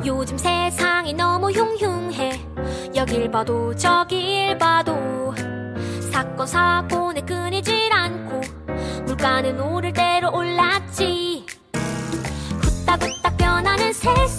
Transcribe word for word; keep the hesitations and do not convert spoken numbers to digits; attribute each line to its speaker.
Speaker 1: 요즘 세상이 너무 흉흉해. 여길 봐도 저길 봐도 사건 사고는 끊이질 않고 물가는 오를 대로 올랐지. 후딱후딱 변하는 세상